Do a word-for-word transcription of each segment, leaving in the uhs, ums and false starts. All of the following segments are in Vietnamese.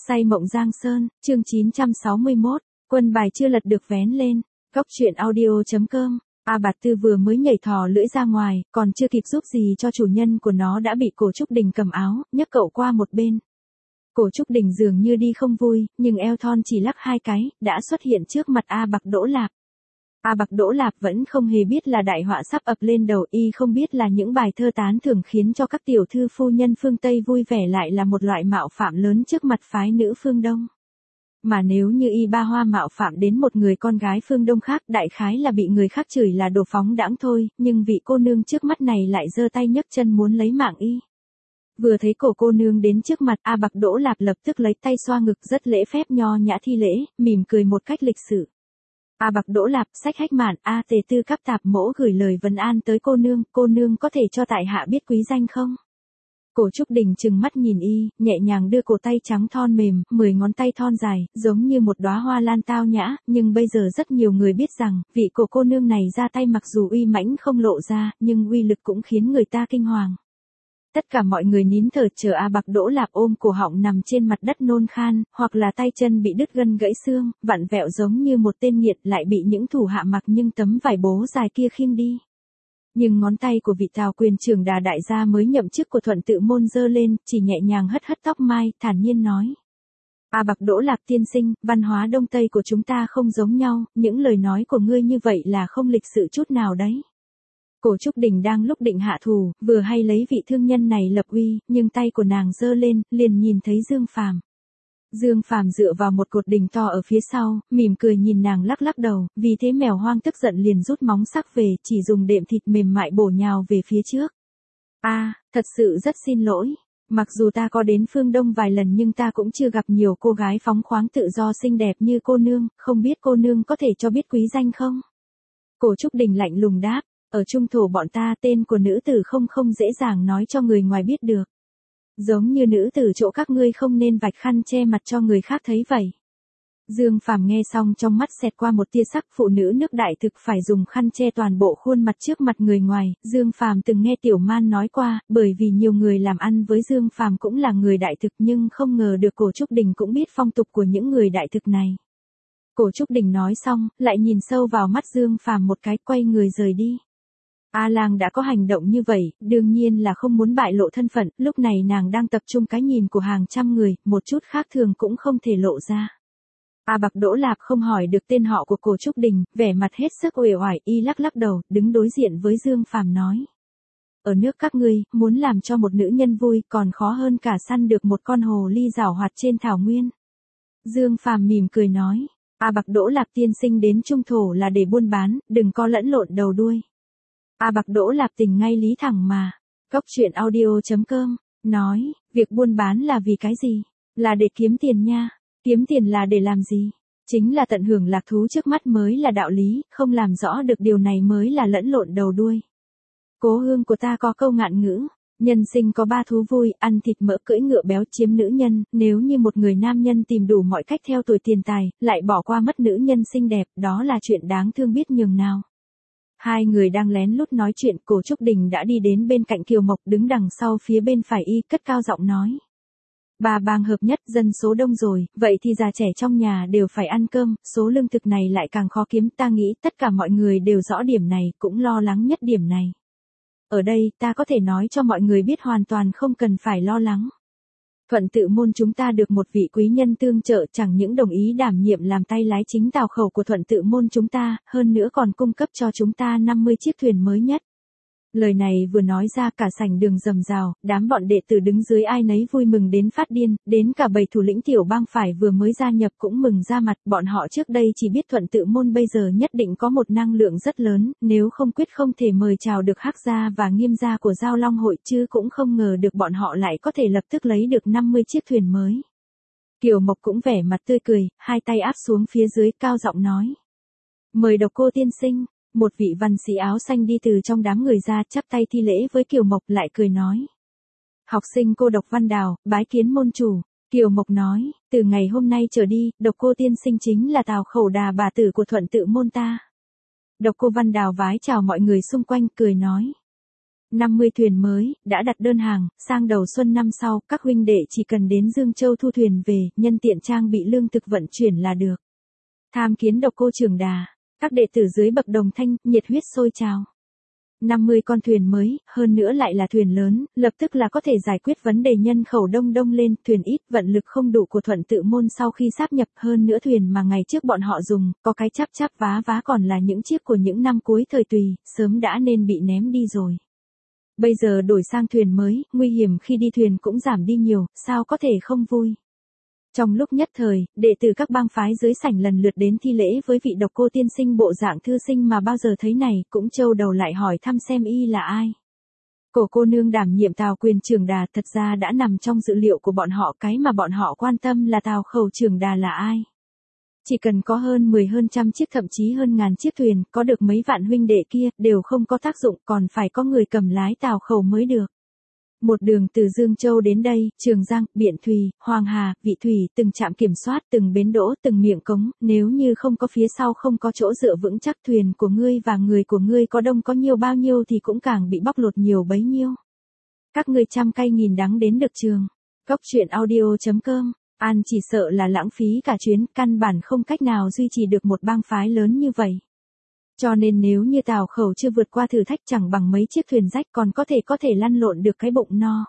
Say mộng Giang Sơn, chương chín trăm sáu mươi mốt, quân bài chưa lật được vén lên. Góc truyện audio.com. A Bạt Tư vừa mới nhảy thò lưỡi ra ngoài, còn chưa kịp giúp gì cho chủ nhân của nó đã bị Cổ Trúc Đình cầm áo, nhấc cậu qua một bên. Cổ Trúc Đình dường như đi không vui, nhưng eo thon chỉ lắc hai cái, đã xuất hiện trước mặt A Bạc Đỗ Lạp. A Bạc Đỗ Lạp vẫn không hề biết là đại họa sắp ập lên đầu, y không biết là những bài thơ tán thưởng khiến cho các tiểu thư phu nhân phương Tây vui vẻ lại là một loại mạo phạm lớn trước mặt phái nữ phương Đông. Mà nếu như y ba hoa mạo phạm đến một người con gái phương Đông khác, đại khái là bị người khác chửi là đồ phóng đãng thôi, nhưng vị cô nương trước mắt này lại giơ tay nhấc chân muốn lấy mạng y. Vừa thấy cổ cô nương đến trước mặt, A Bạc Đỗ Lạp lập tức lấy tay xoa ngực rất lễ phép nho nhã thi lễ, mỉm cười một cách lịch sự. A Bạc Đỗ Lạp, sách hách mạn, A Tề Tư Cáp Tạp Mỗ gửi lời vấn an tới cô nương, cô nương có thể cho tại hạ biết quý danh không? Cổ Trúc Đình trừng mắt nhìn y, nhẹ nhàng đưa cổ tay trắng thon mềm, mười ngón tay thon dài, giống như một đóa hoa lan tao nhã, nhưng bây giờ rất nhiều người biết rằng, vị cổ cô nương này ra tay mặc dù uy mãnh không lộ ra, nhưng uy lực cũng khiến người ta kinh hoàng. Tất cả mọi người nín thở chờ A Bạc Đỗ Lạp ôm cổ họng nằm trên mặt đất nôn khan, hoặc là tay chân bị đứt gân gãy xương, vặn vẹo giống như một tên nghiệt lại bị những thủ hạ mặc nhưng tấm vải bố dài kia khiêng đi. Nhưng ngón tay của vị Tào Quyền trưởng đà đại gia mới nhậm chức của Thuận Tự Môn giơ lên, chỉ nhẹ nhàng hất hất tóc mai, thản nhiên nói. A Bạc Đỗ Lạp tiên sinh, văn hóa Đông Tây của chúng ta không giống nhau, những lời nói của ngươi như vậy là không lịch sự chút nào đấy. Cổ Trúc Đình đang lúc định hạ thù, vừa hay lấy vị thương nhân này lập uy, nhưng tay của nàng giơ lên, liền nhìn thấy Dương Phàm. Dương Phàm dựa vào một cột đình to ở phía sau, mỉm cười nhìn nàng lắc lắc đầu, vì thế mèo hoang tức giận liền rút móng sắc về, chỉ dùng đệm thịt mềm mại bổ nhào về phía trước. A, à, thật sự rất xin lỗi. Mặc dù ta có đến phương Đông vài lần nhưng ta cũng chưa gặp nhiều cô gái phóng khoáng tự do xinh đẹp như cô nương, không biết cô nương có thể cho biết quý danh không? Cổ Trúc Đình lạnh lùng đáp. Ở trung thổ bọn ta tên của nữ tử không không dễ dàng nói cho người ngoài biết được. Giống như nữ tử chỗ các ngươi không nên vạch khăn che mặt cho người khác thấy vậy. Dương Phàm nghe xong trong mắt xẹt qua một tia sắc, phụ nữ nước đại thực phải dùng khăn che toàn bộ khuôn mặt trước mặt người ngoài. Dương Phàm từng nghe Tiểu Man nói qua, bởi vì nhiều người làm ăn với Dương Phàm cũng là người đại thực nhưng không ngờ được Cổ Trúc Đình cũng biết phong tục của những người đại thực này. Cổ Trúc Đình nói xong, lại nhìn sâu vào mắt Dương Phàm một cái, quay người rời đi. A Lang đã có hành động như vậy, đương nhiên là không muốn bại lộ thân phận, lúc này nàng đang tập trung cái nhìn của hàng trăm người, một chút khác thường cũng không thể lộ ra. A Bạc Đỗ Lạp không hỏi được tên họ của Cổ Trúc Đình, vẻ mặt hết sức uể oải, y lắc lắc đầu, đứng đối diện với Dương Phàm nói. Ở nước các ngươi, muốn làm cho một nữ nhân vui còn khó hơn cả săn được một con hồ ly giảo hoạt trên thảo nguyên. Dương Phàm mỉm cười nói, A Bạc Đỗ Lạp tiên sinh đến trung thổ là để buôn bán, đừng có lẫn lộn đầu đuôi. A Bạc Đỗ Lạp tình ngay lý thẳng mà. Góc truyện audio.com, nói, việc buôn bán là vì cái gì? Là để kiếm tiền nha. Kiếm tiền là để làm gì? Chính là tận hưởng lạc thú trước mắt mới là đạo lý, không làm rõ được điều này mới là lẫn lộn đầu đuôi. Cố hương của ta có câu ngạn ngữ, nhân sinh có ba thú vui, ăn thịt mỡ cưỡi ngựa béo chiếm nữ nhân, nếu như một người nam nhân tìm đủ mọi cách theo tuổi tiền tài, lại bỏ qua mất nữ nhân xinh đẹp, đó là chuyện đáng thương biết nhường nào. Hai người đang lén lút nói chuyện, Cổ Trúc Đình đã đi đến bên cạnh Kiều Mộc đứng đằng sau phía bên phải y, cất cao giọng nói. Bà bang hợp nhất, dân số đông rồi, vậy thì già trẻ trong nhà đều phải ăn cơm, số lương thực này lại càng khó kiếm, ta nghĩ tất cả mọi người đều rõ điểm này, cũng lo lắng nhất điểm này. Ở đây, ta có thể nói cho mọi người biết hoàn toàn không cần phải lo lắng. Thuận Tự Môn chúng ta được một vị quý nhân tương trợ, chẳng những đồng ý đảm nhiệm làm tay lái chính tàu khẩu của Thuận Tự Môn chúng ta, hơn nữa còn cung cấp cho chúng ta năm mươi chiếc thuyền mới nhất. Lời này vừa nói ra cả sảnh đường rầm rào, đám bọn đệ tử đứng dưới ai nấy vui mừng đến phát điên, đến cả bầy thủ lĩnh tiểu bang phải vừa mới gia nhập cũng mừng ra mặt, bọn họ trước đây chỉ biết Thuận Tự Môn bây giờ nhất định có một năng lượng rất lớn, nếu không quyết không thể mời chào được Hắc gia và Nghiêm gia của Giao Long hội, chứ cũng không ngờ được bọn họ lại có thể lập tức lấy được năm mươi chiếc thuyền mới. Kiều Mộc cũng vẻ mặt tươi cười, hai tay áp xuống phía dưới, cao giọng nói. Mời Độc Cô tiên sinh. Một vị văn sĩ áo xanh đi từ trong đám người ra, chắp tay thi lễ với Kiều Mộc, lại cười nói. Học sinh cô Độc Văn Đào, bái kiến môn chủ. Kiều Mộc nói, từ ngày hôm nay trở đi, Độc Cô tiên sinh chính là Tào khẩu đà bà tử của Thuận Tự Môn ta. Độc Cô Văn Đào vái chào mọi người xung quanh, cười nói. năm mươi thuyền mới, đã đặt đơn hàng, sang đầu xuân năm sau, các huynh đệ chỉ cần đến Dương Châu thu thuyền về, nhân tiện trang bị lương thực vận chuyển là được. Tham kiến Độc Cô Trường Đà, các đệ tử dưới bậc đồng thanh, nhiệt huyết sôi trào. năm mươi con thuyền mới, hơn nữa lại là thuyền lớn, lập tức là có thể giải quyết vấn đề nhân khẩu đông đông lên, thuyền ít, vận lực không đủ của Thuận Tự Môn sau khi sáp nhập, hơn nữa thuyền mà ngày trước bọn họ dùng, có cái chắp chắp vá vá còn là những chiếc của những năm cuối thời Tùy, sớm đã nên bị ném đi rồi. Bây giờ đổi sang thuyền mới, nguy hiểm khi đi thuyền cũng giảm đi nhiều, sao có thể không vui. Trong lúc nhất thời, đệ tử các bang phái dưới sảnh lần lượt đến thi lễ với vị Độc Cô tiên sinh bộ dạng thư sinh mà bao giờ thấy này, cũng trâu đầu lại hỏi thăm xem y là ai. Cổ cô nương đảm nhiệm Tào Quyền Trường Đà thật ra đã nằm trong dự liệu của bọn họ, cái mà bọn họ quan tâm là Tào Khẩu Trường Đà là ai. Chỉ cần có hơn mười hơn trăm chiếc thậm chí hơn ngàn chiếc thuyền, có được mấy vạn huynh đệ kia, đều không có tác dụng, còn phải có người cầm lái Tào Khẩu mới được. Một đường từ Dương Châu đến đây, Trường Giang, Biện Thùy, Hoàng Hà, Vị Thủy, từng trạm kiểm soát, từng bến đỗ, từng miệng cống, nếu như không có phía sau không có chỗ dựa vững chắc, thuyền của ngươi và người của ngươi có đông có nhiều bao nhiêu thì cũng càng bị bóc lột nhiều bấy nhiêu. Các ngươi trăm cay nghìn đắng đến được trường. Cốc truyện audio chấm com, An chỉ sợ là lãng phí cả chuyến, căn bản không cách nào duy trì được một bang phái lớn như vậy. Cho nên nếu như Tào Khẩu chưa vượt qua thử thách chẳng bằng mấy chiếc thuyền rách còn có thể có thể lăn lộn được cái bụng no.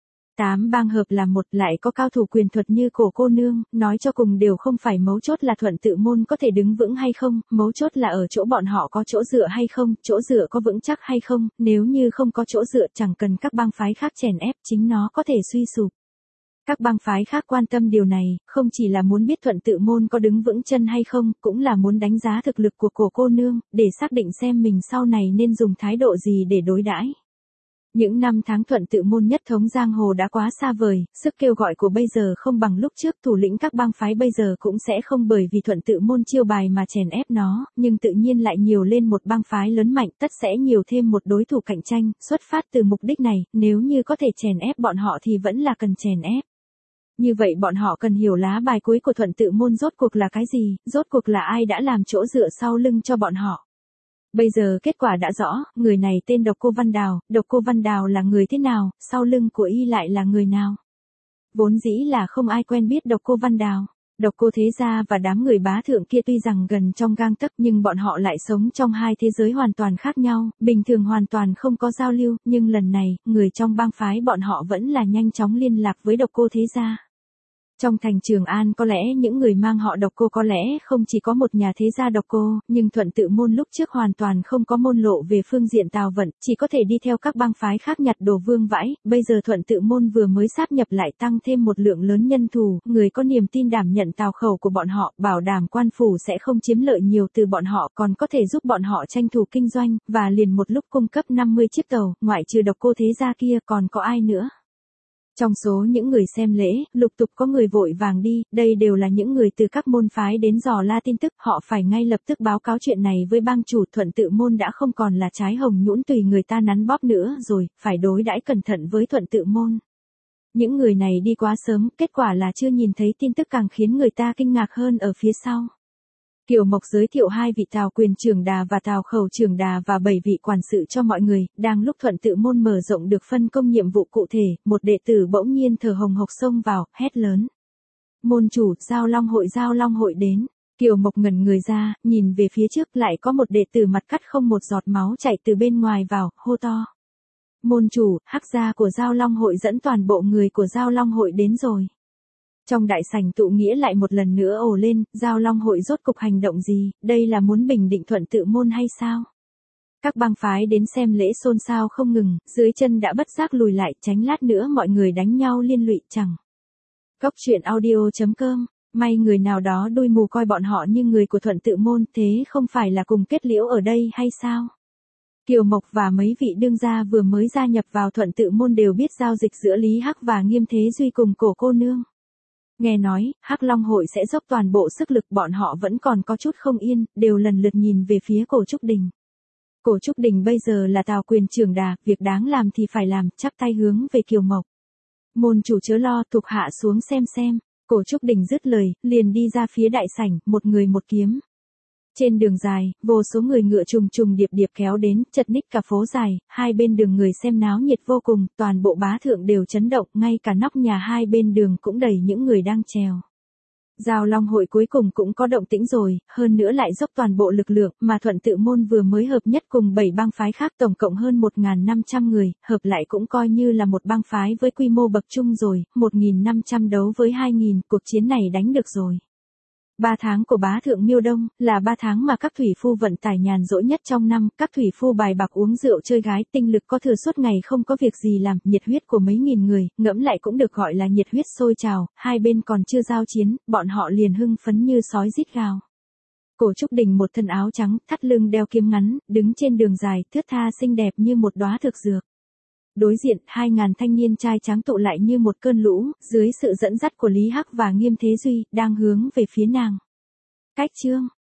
Tám bang hợp là một, lại có cao thủ quyền thuật như Cổ cô nương, nói cho cùng đều không phải mấu chốt là Thuận Tự Môn có thể đứng vững hay không, mấu chốt là ở chỗ bọn họ có chỗ dựa hay không, chỗ dựa có vững chắc hay không, nếu như không có chỗ dựa chẳng cần các bang phái khác chèn ép, chính nó có thể suy sụp. Các bang phái khác quan tâm điều này, không chỉ là muốn biết Thuận Tự Môn có đứng vững chân hay không, cũng là muốn đánh giá thực lực của Cổ cô nương, để xác định xem mình sau này nên dùng thái độ gì để đối đãi. Những năm tháng Thuận Tự Môn nhất thống giang hồ đã quá xa vời, sức kêu gọi của bây giờ không bằng lúc trước, thủ lĩnh các bang phái bây giờ cũng sẽ không bởi vì Thuận Tự Môn chiêu bài mà chèn ép nó, nhưng tự nhiên lại nhiều lên một bang phái lớn mạnh, tất sẽ nhiều thêm một đối thủ cạnh tranh, xuất phát từ mục đích này, nếu như có thể chèn ép bọn họ thì vẫn là cần chèn ép. Như vậy bọn họ cần hiểu lá bài cuối của Thuận Tự Môn rốt cuộc là cái gì, rốt cuộc là ai đã làm chỗ dựa sau lưng cho bọn họ. Bây giờ kết quả đã rõ, người này tên Độc Cô Văn Đào, Độc Cô Văn Đào là người thế nào, sau lưng của y lại là người nào. Vốn dĩ là không ai quen biết Độc Cô Văn Đào. Độc Cô Thế Gia và đám người bá thượng kia tuy rằng gần trong gang tấc nhưng bọn họ lại sống trong hai thế giới hoàn toàn khác nhau, bình thường hoàn toàn không có giao lưu, nhưng lần này, người trong bang phái bọn họ vẫn là nhanh chóng liên lạc với Độc Cô Thế Gia. Trong thành Trường An có lẽ những người mang họ Độc Cô có lẽ không chỉ có một nhà thế gia Độc Cô, nhưng Thuận Tự Môn lúc trước hoàn toàn không có môn lộ về phương diện tào vận, chỉ có thể đi theo các bang phái khác nhặt đồ vương vãi, bây giờ Thuận Tự Môn vừa mới sáp nhập lại tăng thêm một lượng lớn nhân thủ, người có niềm tin đảm nhận Tào Khẩu của bọn họ, bảo đảm quan phủ sẽ không chiếm lợi nhiều từ bọn họ, còn có thể giúp bọn họ tranh thủ kinh doanh, và liền một lúc cung cấp năm mươi chiếc tàu, ngoại trừ Độc Cô Thế Gia kia còn có ai nữa. Trong số những người xem lễ, lục tục có người vội vàng đi, đây đều là những người từ các môn phái đến dò la tin tức, họ phải ngay lập tức báo cáo chuyện này với bang chủ. Thuận Tự Môn đã không còn là trái hồng nhũn tùy người ta nắn bóp nữa rồi, phải đối đãi cẩn thận với Thuận Tự Môn. Những người này đi quá sớm, kết quả là chưa nhìn thấy tin tức càng khiến người ta kinh ngạc hơn ở phía sau. Kiều Mộc giới thiệu hai vị Tào Quyền Trường Đà và Tào Khẩu Trường Đà và bảy vị quản sự cho mọi người, đang lúc Thuận Tự Môn mở rộng được phân công nhiệm vụ cụ thể, một đệ tử bỗng nhiên thở hồng hộc xông vào, hét lớn. Môn chủ, Giao Long hội Giao Long hội đến. Kiều Mộc ngẩn người ra, nhìn về phía trước lại có một đệ tử mặt cắt không một giọt máu chạy từ bên ngoài vào, hô to. Môn chủ, hắc gia của Giao Long hội dẫn toàn bộ người của Giao Long hội đến rồi. Trong đại sảnh tụ nghĩa lại một lần nữa ồ lên, Giao Long hội rốt cục hành động gì, đây là muốn bình định Thuận Tự Môn hay sao? Các bang phái đến xem lễ xôn xao không ngừng, dưới chân đã bất giác lùi lại, tránh lát nữa mọi người đánh nhau liên lụy chẳng. Cốc truyện audio chấm com, may người nào đó đuôi mù coi bọn họ như người của Thuận Tự Môn, thế không phải là cùng kết liễu ở đây hay sao? Kiều Mộc và mấy vị đương gia vừa mới gia nhập vào Thuận Tự Môn đều biết giao dịch giữa Lý Hắc và Nghiêm Thế Duy cùng Cổ cô nương. Nghe nói, Hắc Long hội sẽ dốc toàn bộ sức lực, bọn họ vẫn còn có chút không yên, đều lần lượt nhìn về phía Cổ Trúc Đình. Cổ Trúc Đình bây giờ là Tào Quyền Trường Đà, việc đáng làm thì phải làm, chắp tay hướng về Kiều Mộc. Môn chủ chớ lo, thuộc hạ xuống xem xem. Cổ Trúc Đình dứt lời, liền đi ra phía đại sảnh, một người một kiếm. Trên đường dài, vô số người ngựa trùng trùng điệp điệp kéo đến, chật ních cả phố dài, hai bên đường người xem náo nhiệt vô cùng, toàn bộ bá thượng đều chấn động, ngay cả nóc nhà hai bên đường cũng đầy những người đang trèo. Giao Long hội cuối cùng cũng có động tĩnh rồi, hơn nữa lại dốc toàn bộ lực lượng, mà Thuận Tự môn vừa mới hợp nhất cùng bảy bang phái khác tổng cộng hơn một nghìn năm trăm người, hợp lại cũng coi như là một bang phái với quy mô bậc trung rồi, một nghìn năm trăm đấu với hai nghìn, cuộc chiến này đánh được rồi. Ba tháng của bá thượng Miêu Đông, là ba tháng mà các thủy phu vận tải nhàn rỗi nhất trong năm, các thủy phu bài bạc uống rượu chơi gái, tinh lực có thừa suốt ngày không có việc gì làm, nhiệt huyết của mấy nghìn người, ngẫm lại cũng được gọi là nhiệt huyết sôi trào, hai bên còn chưa giao chiến, bọn họ liền hưng phấn như sói rít gào. Cổ Trúc Đình một thân áo trắng, thắt lưng đeo kiếm ngắn, đứng trên đường dài, thướt tha xinh đẹp như một đóa thực dược. Đối diện, hai ngàn thanh niên trai trắng tụ lại như một cơn lũ, dưới sự dẫn dắt của Lý Hắc và Nghiêm Thế Duy, đang hướng về phía nàng. Cách chương